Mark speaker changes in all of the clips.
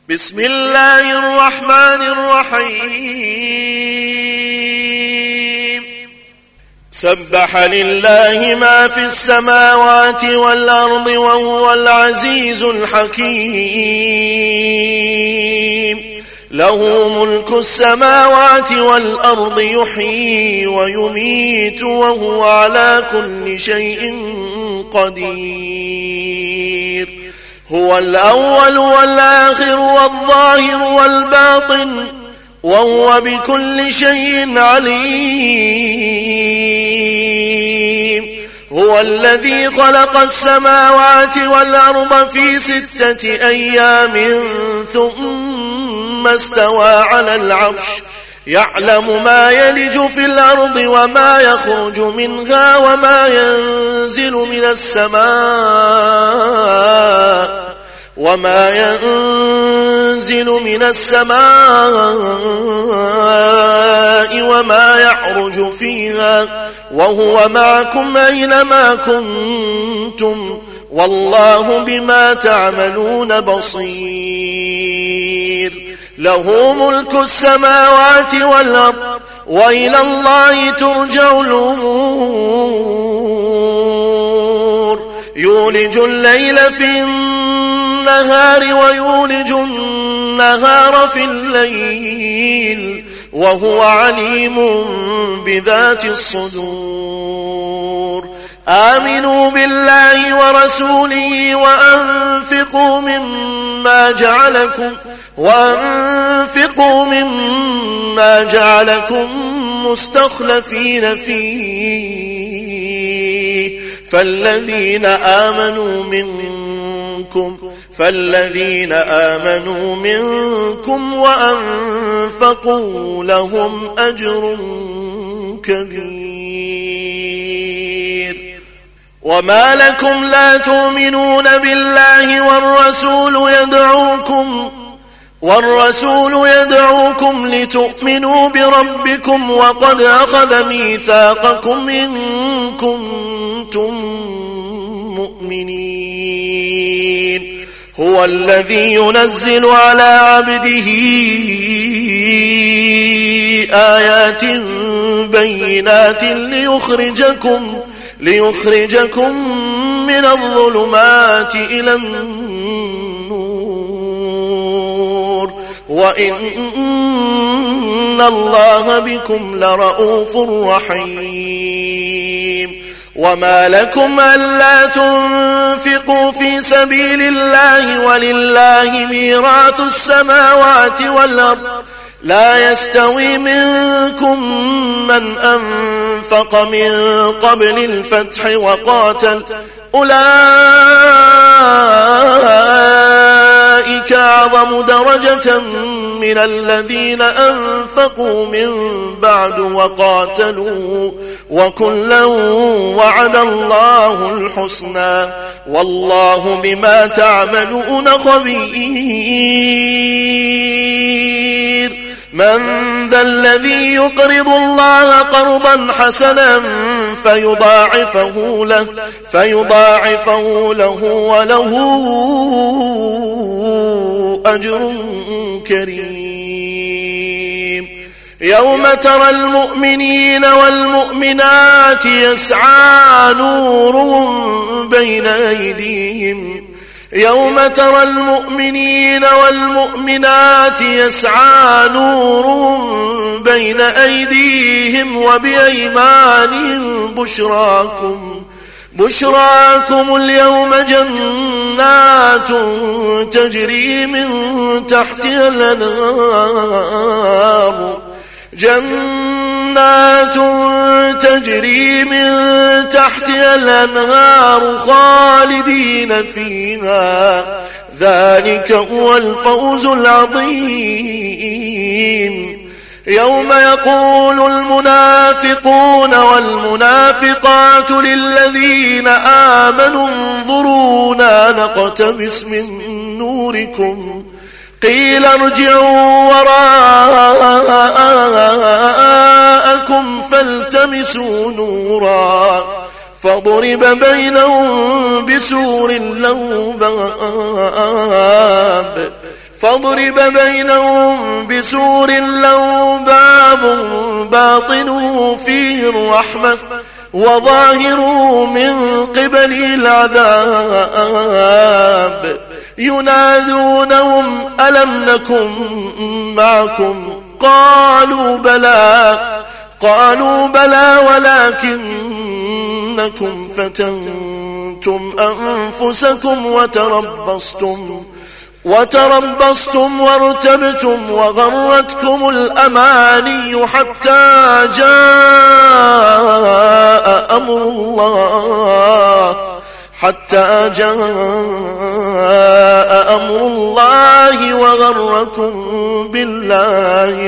Speaker 1: بسم الله الرحمن الرحيم سبح لله ما في السماوات والأرض وهو العزيز الحكيم له ملك السماوات والأرض يحيي ويميت وهو على كل شيء قدير هو الأول والآخر والظاهر والباطن وهو بكل شيء عليم هو الذي خلق السماوات والأرض في 6 أيام ثم استوى على العرش يعلم ما يلج في الأرض وما يخرج منها وما ينزل من السماء وما يعرج فيها وهو معكم أينما كنتم والله بما تعملون بصير له ملك السماوات والأرض وإلى الله ترجع الأمور يولج الليل في النهار ويولج النهار في الليل وهو عليم بذات الصدور آمنوا بالله ورسوله وأنفقوا مما جعلكم مستخلفين فيه فالذين آمنوا منكم وأنفقوا لهم أجر كبير وما لكم لا تؤمنون بالله والرسول يدعوكم لتؤمنوا بربكم وقد أخذ ميثاقكم إن كنتم مؤمنين هو الذي ينزل على عبده آيات بينات ليخرجكم من الظلمات إلى النور وإن الله بكم لرؤوف رحيم وما لكم ألا تنفقوا في سبيل الله ولله ميراث السماوات والأرض لا يستوي منكم من أنفق من قبل الفتح وقاتل أولئك أعظم درجة من الذين أنفقوا من بعد وقاتلوا وكلا وعد الله الحسنى والله بما تعملون خبير من ذا الذي يقرض الله قرضا حسنا فيضاعفه له وله أجر كريم يوم ترى المؤمنين والمؤمنات يسعى نورهم بين أيديهم وبأيمانهم بشراكم اليوم جنات تجري من تحتها الأنهار خالدين فيها ذلك هو الفوز العظيم يوم يقول المنافقون والمنافقات للذين آمنوا انظرونا نقتبس من نوركم قيل ارجعوا وراءكم فالتمسوا نورا فضرب بينهم بسور له باب فاضرب بينهم بسور له باب باطنه فيه الرحمة وظاهره من قبله العذاب ينادونهم ألم نكن معكم قالوا بلى ولكنكم فتنتم أنفسكم وتربصتم وارتبتم وغرتكم الأماني حتى جاء أمر الله وغركم بالله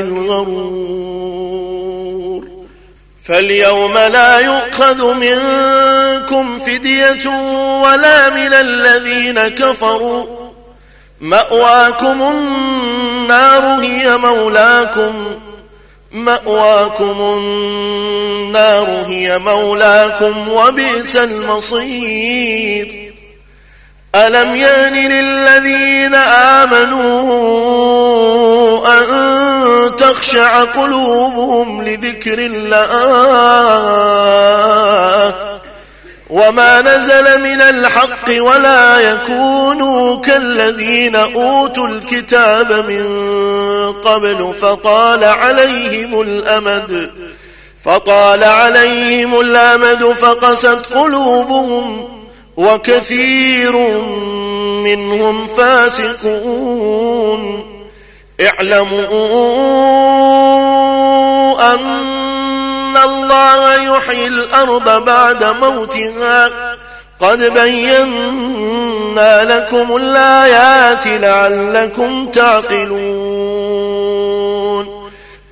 Speaker 1: الغرور فاليوم لا يؤخذ منكم فدية ولا من الذين كفروا مأواكم النار هي مولاكم وبئس المصير ألم يأن للذين آمنوا أن تخشع قلوبهم لذكر الله وما نزل من الحق ولا يكونوا كالذين أوتوا الكتاب من قبل فطال عليهم الأمد فقست قلوبهم وكثير منهم فاسقون اعلموا أن الله يحيي الأرض بعد موتها قد بينا لكم الآيات لعلكم تعقلون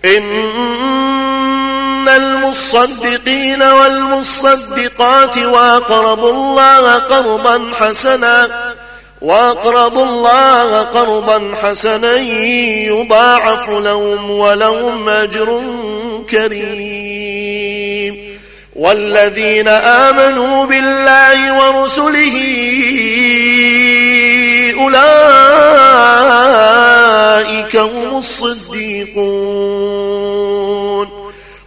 Speaker 1: إن المصدقين والمصدقات وأقرضوا الله قرضا حسنا يضاعف لهم ولهم أجر كريم والذين آمنوا بالله ورسله أولئك هم الصديقون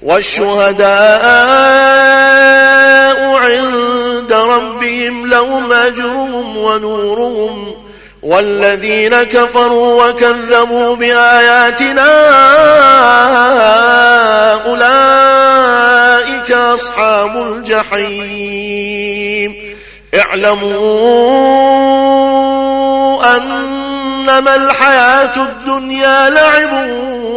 Speaker 1: والشهداء عند ربهم لهم أجرهم ونورهم والذين كفروا وكذبوا بآياتنا أولئك أصحاب الجحيم اعلموا أنما الحياة الدنيا لعب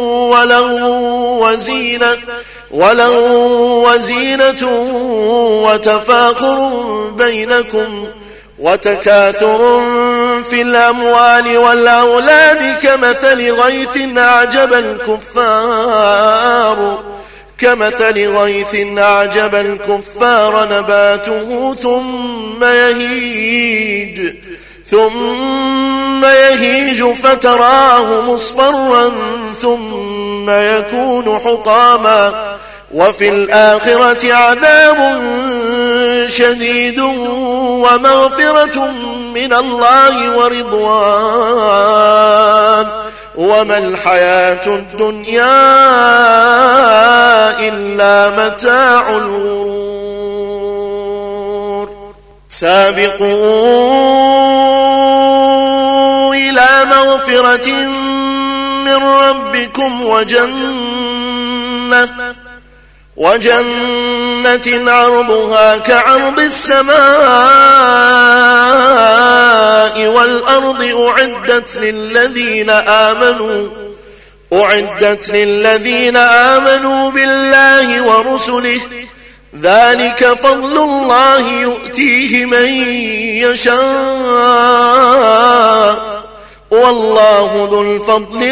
Speaker 1: ولهو وزينة وتفاخر بينكم وتكاثر في الأموال والأولاد كمثل غيث أعجب الكفار نباته ثم يهيج فتراه مصفرا ثم يكون حطاما وفي الآخرة عذاب شديد ومغفرة من الله ورضوان وما الحياة الدنيا إلا متاع الغرور سابقوا إلى مغفرة من ربكم وجنة عرضها كعرض السماء والأرض أعدت للذين آمنوا بالله ورسله ذلك فضل الله يؤتيه من يشاء والله ذو الفضل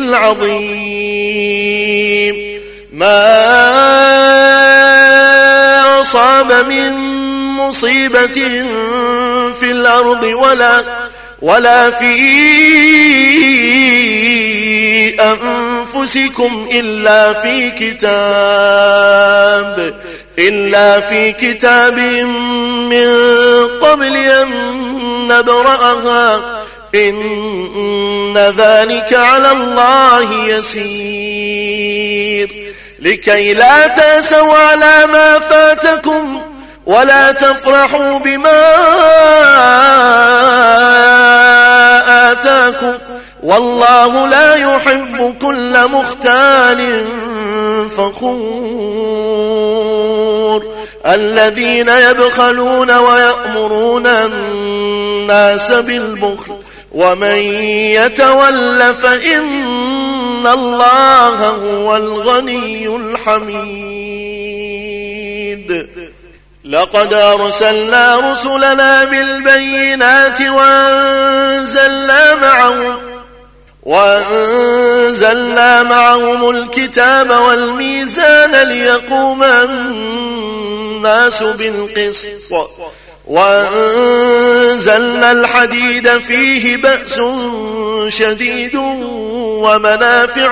Speaker 1: العظيم ما أصاب من مصيبة في الأرض ولا في أنفسكم إلا في كتاب من قبل أن نبرأها إن ذلك على الله يسير لكي لا تأسوا على ما فاتكم ولا تفرحوا بما آتاكم والله لا يحب كل مختال فخور الذين يبخلون ويأمرون الناس بالبخل ومن يتول فإن الله هو الغني الحميد لقد أرسلنا رسلنا بالبينات وأنزلنا معهم الكتاب والميزان ليقوم الناس بالقسط وأنزلنا الحديد فيه بأس شديد ومنافع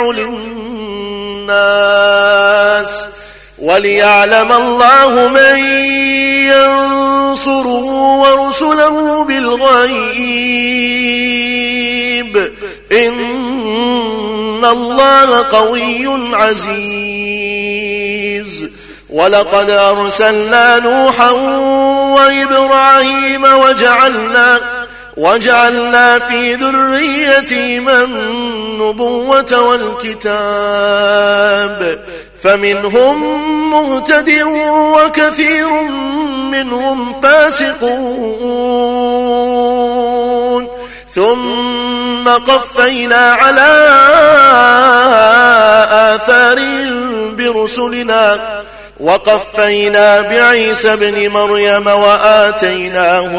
Speaker 1: للناس وليعلم الله من ينصره ورسله بالغيب إن الله قوي عزيز ولقد أرسلنا نوحا وإبراهيم وجعلنا في ذريتهما النبوة والكتاب فمنهم مهتد وكثير منهم فاسقون ثم قفينا على آثارهم برسلنا وقفينا بعيسى ابن مريم وآتيناه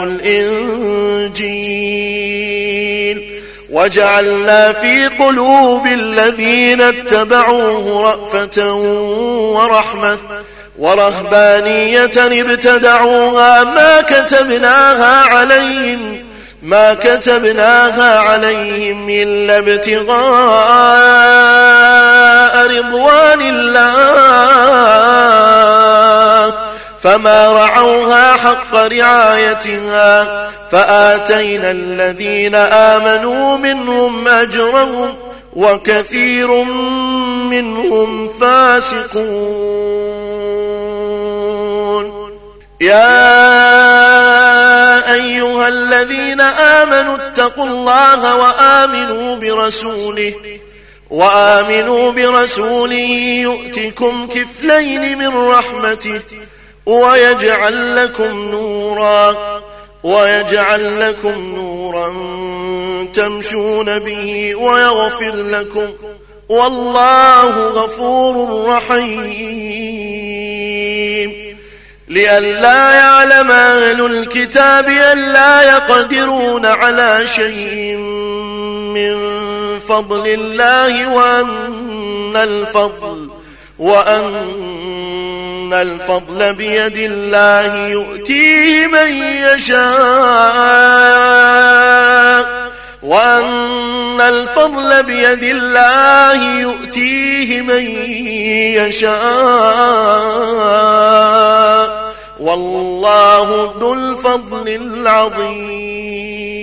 Speaker 1: الإنجيل وجعلنا في قلوب الذين اتبعوه رأفة ورحمة ورهبانية ابتدعوها ما كتبناها عليهم إلا ابتغاء رضوان الله فما رعوها حق رعايتها فآتينا الذين آمنوا منهم أجرهم وكثير منهم فاسقون يا أيها الذين آمنوا اتقوا الله وآمنوا برسوله يؤتكم كفلين من رحمته ويجعل لكم نورا تمشون به ويغفر لكم والله غفور رحيم لئلا يعلم أهل الكتاب ألا يقدرون على شيء من فضل الله وأن الفضل بيد الله يؤتيه من يشاء والله ذو الفضل العظيم